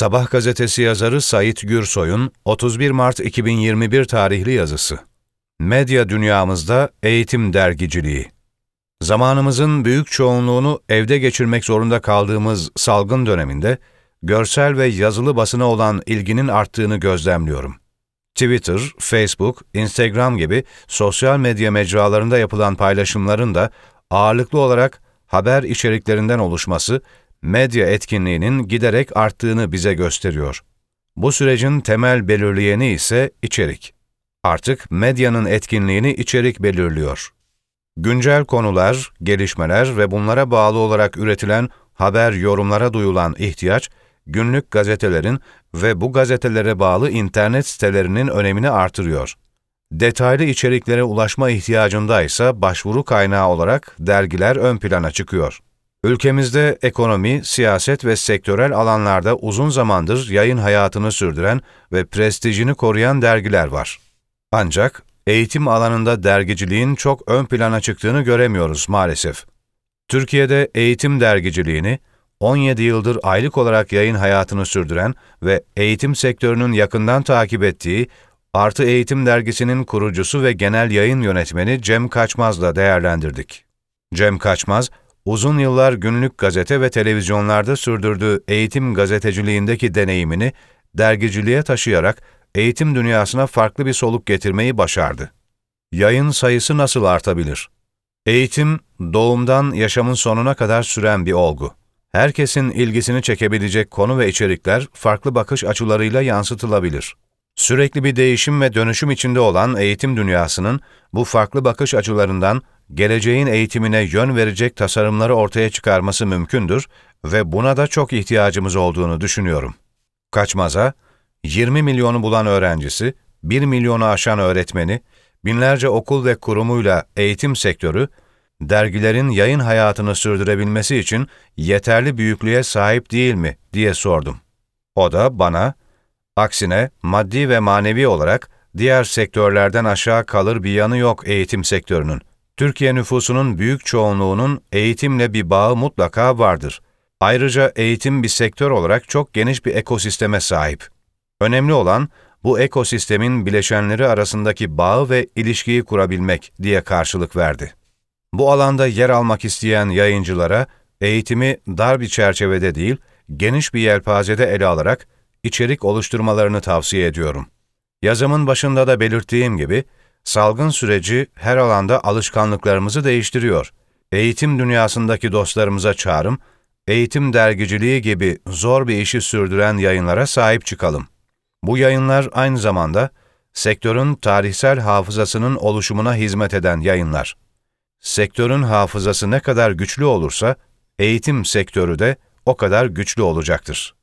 Sabah gazetesi yazarı Sait Gürsoy'un 31 Mart 2021 tarihli yazısı. Medya dünyamızda eğitim dergiciliği. Zamanımızın büyük çoğunluğunu evde geçirmek zorunda kaldığımız salgın döneminde, görsel ve yazılı basına olan ilginin arttığını gözlemliyorum. Twitter, Facebook, Instagram gibi sosyal medya mecralarında yapılan paylaşımların da ağırlıklı olarak haber içeriklerinden oluşması, medya etkinliğinin giderek arttığını bize gösteriyor. Bu sürecin temel belirleyeni ise içerik. Artık medyanın etkinliğini içerik belirliyor. Güncel konular, gelişmeler ve bunlara bağlı olarak üretilen haber, yorumlara duyulan ihtiyaç, günlük gazetelerin ve bu gazetelere bağlı internet sitelerinin önemini artırıyor. Detaylı içeriklere ulaşma ihtiyacında ise başvuru kaynağı olarak dergiler ön plana çıkıyor. Ülkemizde ekonomi, siyaset ve sektörel alanlarda uzun zamandır yayın hayatını sürdüren ve prestijini koruyan dergiler var. Ancak eğitim alanında dergiciliğin çok ön plana çıktığını göremiyoruz maalesef. Türkiye'de eğitim dergiciliğini 17 yıldır aylık olarak yayın hayatını sürdüren ve eğitim sektörünün yakından takip ettiği Artı Eğitim Dergisi'nin kurucusu ve genel yayın yönetmeni Cem Kaçmaz'la değerlendirdik. Cem Kaçmaz, uzun yıllar günlük gazete ve televizyonlarda sürdürdüğü eğitim gazeteciliğindeki deneyimini dergiciliğe taşıyarak eğitim dünyasına farklı bir soluk getirmeyi başardı. Yayın sayısı nasıl artabilir? Eğitim, doğumdan yaşamın sonuna kadar süren bir olgu. Herkesin ilgisini çekebilecek konu ve içerikler farklı bakış açılarıyla yansıtılabilir. Sürekli bir değişim ve dönüşüm içinde olan eğitim dünyasının bu farklı bakış açılarından geleceğin eğitimine yön verecek tasarımları ortaya çıkarması mümkündür ve buna da çok ihtiyacımız olduğunu düşünüyorum. Kaçmaz'a, 20 milyonu bulan öğrencisi, 1 milyonu aşan öğretmeni, binlerce okul ve kurumuyla eğitim sektörü, dergilerin yayın hayatını sürdürebilmesi için yeterli büyüklüğe sahip değil mi diye sordum. O da bana, aksine maddi ve manevi olarak diğer sektörlerden aşağı kalır bir yanı yok eğitim sektörünün. Türkiye nüfusunun büyük çoğunluğunun eğitimle bir bağı mutlaka vardır. Ayrıca eğitim bir sektör olarak çok geniş bir ekosisteme sahip. Önemli olan bu ekosistemin bileşenleri arasındaki bağı ve ilişkiyi kurabilmek diye karşılık verdi. Bu alanda yer almak isteyen yayıncılara eğitimi dar bir çerçevede değil, geniş bir yelpazede ele alarak içerik oluşturmalarını tavsiye ediyorum. Yazımın başında da belirttiğim gibi, salgın süreci her alanda alışkanlıklarımızı değiştiriyor. Eğitim dünyasındaki dostlarımıza çağrım, eğitim dergiciliği gibi zor bir işi sürdüren yayınlara sahip çıkalım. Bu yayınlar aynı zamanda sektörün tarihsel hafızasının oluşumuna hizmet eden yayınlar. Sektörün hafızası ne kadar güçlü olursa, eğitim sektörü de o kadar güçlü olacaktır.